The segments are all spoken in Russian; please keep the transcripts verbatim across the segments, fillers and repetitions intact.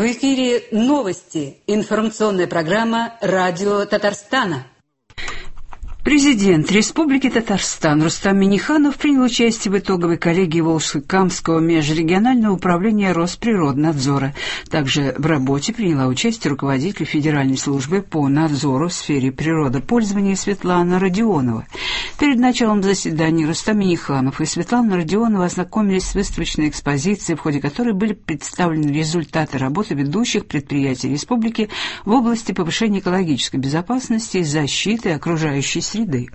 В эфире новости. Информационная программа «Радио Татарстана». Президент Республики Татарстан Рустам Минниханов принял участие в итоговой коллегии Волжско-Камского межрегионального управления Росприроднадзора. Также в работе приняла участие руководитель Федеральной службы по надзору в сфере природопользования Светлана Родионова. Перед началом заседания Рустам Минниханов и Светлана Родионова ознакомились с выставочной экспозицией, в ходе которой были представлены результаты работы ведущих предприятий республики в области повышения экологической безопасности и защиты окружающей среды. среды.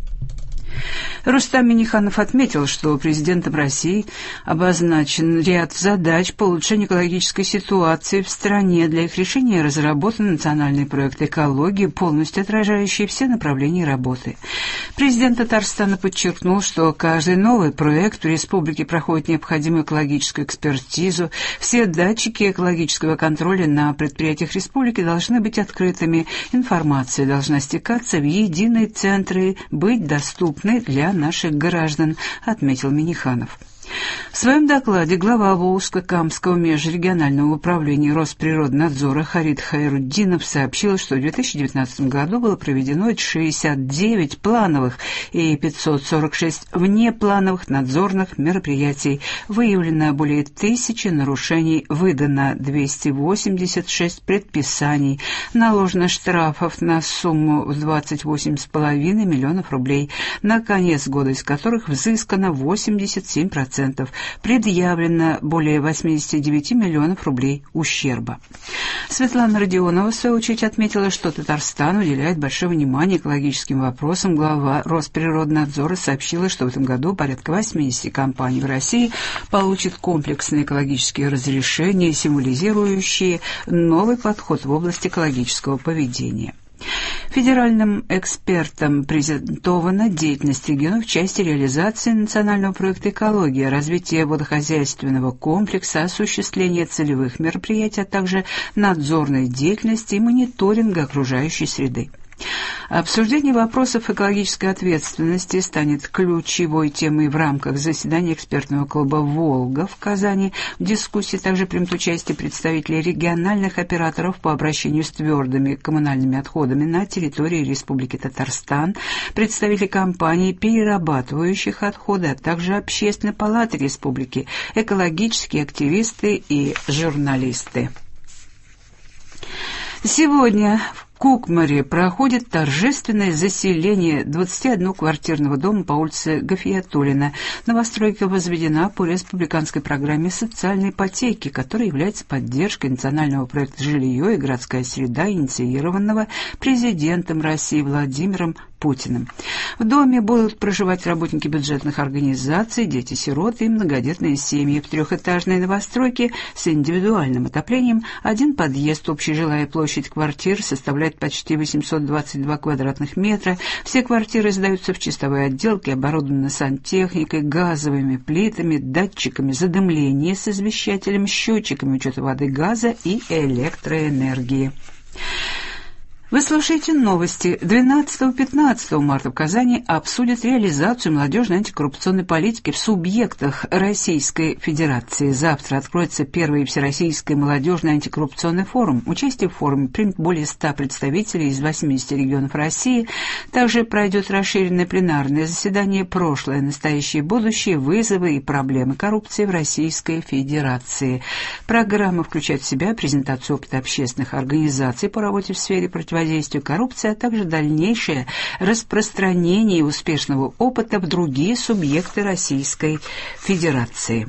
Рустам Минниханов отметил, что президентом России обозначен ряд задач по улучшению экологической ситуации в стране. Для их решения разработан национальный проект экологии, полностью отражающий все направления работы. Президент Татарстана подчеркнул, что каждый новый проект в республике проходит необходимую экологическую экспертизу. Все датчики экологического контроля на предприятиях республики должны быть открытыми. Информация должна стекаться в единые центры, быть доступной для наших граждан, отметил Минниханов. В своем докладе глава Волжско-Камского межрегионального управления Росприроднадзора Харит Хайруддинов сообщил, что в две тысячи девятнадцатом году было проведено шестьдесят девять плановых и пятьсот сорок шесть внеплановых надзорных мероприятий. Выявлено более тысячи нарушений, выдано двести восемьдесят шесть предписаний, наложено штрафов на сумму в двадцать восемь с половиной миллионов рублей, на конец года из которых взыскано восемьдесят семь процентов. Предъявлено более восемьдесят девять миллионов рублей ущерба. Светлана Родионова, в свою очередь, отметила, что Татарстан уделяет большое внимание экологическим вопросам. Глава Росприроднадзора сообщила, что в этом году порядка восьмидесяти компаний в России получат комплексные экологические разрешения, символизирующие новый подход в области экологического поведения. Федеральным экспертам презентована деятельность регионов в части реализации национального проекта «Экология», развития водохозяйственного комплекса, осуществления целевых мероприятий, а также надзорной деятельности и мониторинга окружающей среды. Обсуждение вопросов экологической ответственности станет ключевой темой в рамках заседания экспертного клуба «Волга» в Казани. В дискуссии также примут участие представители региональных операторов по обращению с твердыми коммунальными отходами на территории Республики Татарстан, представители компаний, перерабатывающих отходы, а также Общественной палаты республики, экологические активисты и журналисты. Сегодня в Кукмаре проходит торжественное заселение двадцатиодноквартирного дома по улице Гафиятуллина. Новостройка возведена по республиканской программе социальной ипотеки, которая является поддержкой национального проекта «Жилье и городская среда», инициированного президентом России Владимиром Путиным. В доме будут проживать работники бюджетных организаций, дети-сироты и многодетные семьи. В трехэтажной новостройке с индивидуальным отоплением один подъезд, общая жилая площадь квартир составляет почти восемьсот двадцать два квадратных метра. Все квартиры сдаются в чистовой отделке, оборудованы сантехникой, газовыми плитами, датчиками задымления с извещателем, счетчиками учета воды, газа и электроэнергии. Вы слушаете новости. двенадцатого-пятнадцатого марта в Казани обсудят реализацию молодежной антикоррупционной политики в субъектах Российской Федерации. Завтра откроется первый Всероссийский молодежный антикоррупционный форум. Участие в форуме примет более ста представителей из восьмидесяти регионов России. Также пройдет расширенное пленарное заседание «Прошлое, настоящее и будущее. Вызовы и проблемы коррупции в Российской Федерации». Программа включает в себя презентацию опыта общественных организаций по работе в сфере противодействия действию коррупции, а также дальнейшее распространение успешного опыта в другие субъекты Российской Федерации.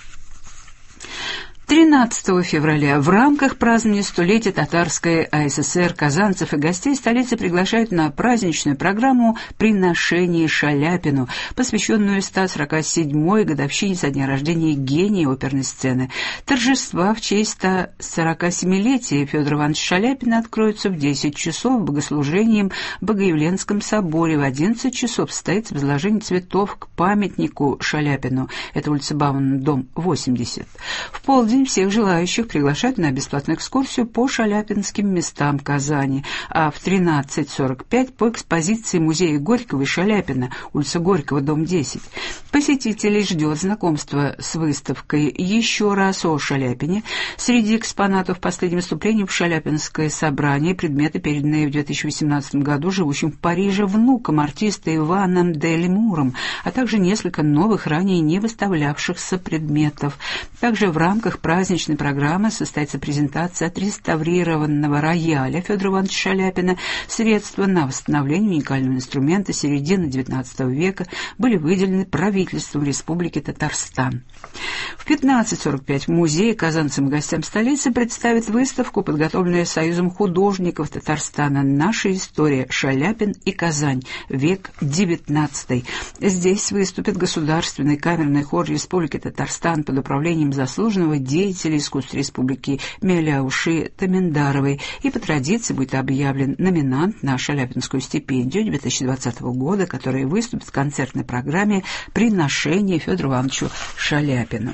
тринадцатого февраля в рамках празднования столетия Татарской АССР казанцев и гостей столицы приглашают на праздничную программу «Приношение Шаляпину», посвященную ста сорока седьмой годовщине со дня рождения гения оперной сцены. Торжества в честь ста сорока семилетия Федора Ивановича Шаляпина откроются в десять часов богослужением в Богоявленском соборе. В одиннадцать часов состоится возложение цветов к памятнику Шаляпину. Это улица Баумана, дом восемьдесят. В полдень день всех желающих приглашают на бесплатную экскурсию по шаляпинским местам Казани, а в тринадцать сорок пять по экспозиции музея Горького и Шаляпина, улица Горького, дом десять. Посетителей ждет знакомство с выставкой «Еще раз о Шаляпине». Среди экспонатов последнего вступления в Шаляпинское собрание предметы, переданные в две тысячи восемнадцатом году живущим в Париже внуком артиста Иваном де Лемуром, а также несколько новых, ранее не выставлявшихся предметов. Также в рамках праздничной программы состоится презентация отреставрированного рояля Федора Ивановича Шаляпина. Средства на восстановление уникального инструмента середины девятнадцатого века были выделены правительством Республики Татарстан. В пятнадцать сорок пять в музее казанцам и гостям столицы представит выставку, подготовленную Союзом художников Татарстана «Наша история. Шаляпин и Казань. Век девятнадцатый». Здесь выступит Государственный камерный хор Республики Татарстан под управлением заслуженного деятеля искусств Республики Меляуши Тамендаровой, и по традиции будет объявлен номинант на Шаляпинскую стипендию две тысячи двадцатого года, который выступит в концертной программе «Приношение Федору Ивановичу Шаляпину».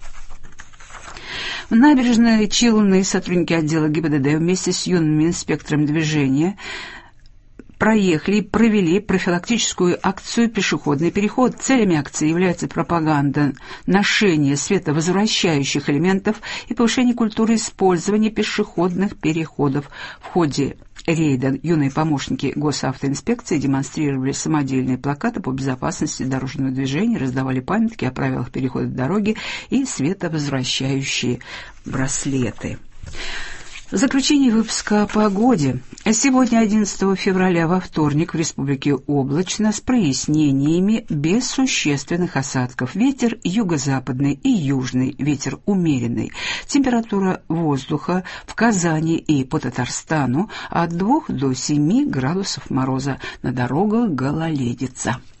В набережной Челны сотрудники отдела ГИБДД вместе с юными инспекторами движения проехали и провели профилактическую акцию «Пешеходный переход». Целями акции является пропаганда ношения световозвращающих элементов и повышение культуры использования пешеходных переходов. В ходе рейда юные помощники госавтоинспекции демонстрировали самодельные плакаты по безопасности дорожного движения, раздавали памятки о правилах перехода дороги и световозвращающие браслеты. В заключение выпуска о погоде. Сегодня, одиннадцатого февраля, во вторник, в республике облачно, с прояснениями, без существенных осадков. Ветер юго-западный и южный, ветер умеренный. Температура воздуха в Казани и по Татарстану от двух до семи градусов мороза. На дорогах гололедица.